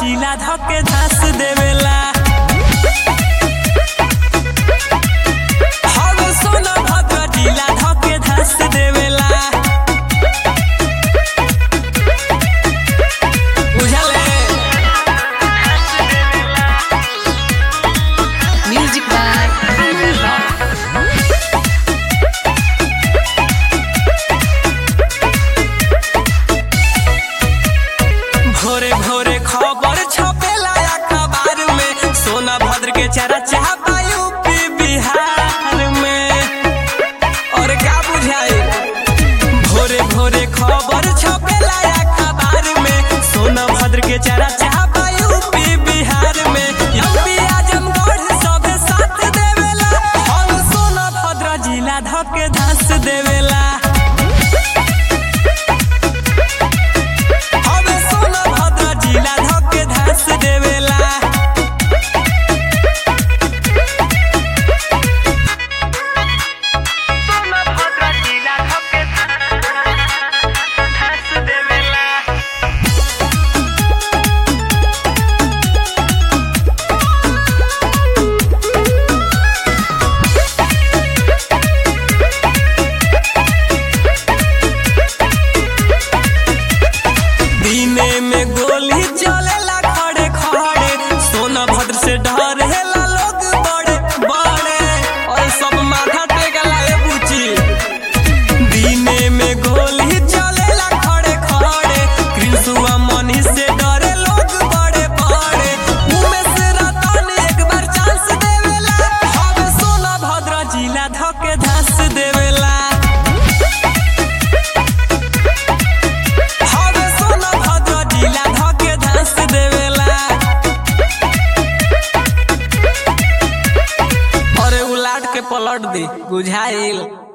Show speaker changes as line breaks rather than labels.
जिला धके धस देवेला। हवे सोनभद्र जिला धके धस देवेला। बुझले
म्यूजिक बाय अमन रॉक।
भोरे भोरे खबर छपेला अखबार में, सोनभद्र के चर्चा यूपी बिहार में। और क्या बुझाए भोरे भोरे खबर छपेला अखबार में, सोनभद्र के चर्चा यूपी बिहार में। यूपी आजमगढ़ सब साथ देवेला, हम सोनभद्र जिला धके धस देवेला। जिला धके धस देवेला। सोनभद्र जिला धके धस देवेला। दीने में गोली चलेला खड़े खड़े, सोनभद्र से डरेला लोग बड़े बड़े। और सब माथा टेकला ए बुची। दीने में गोली चलेला खड़े खड़े, कृष्णा मनी से डरे लोग बड़े बड़े। उमें से रतन एक बार चांस देवेला, हवे सोनभद्र जिला धके धस देवेला। जिला धके धस देवेला। अरे उलाट के पलट दे बुझाइल।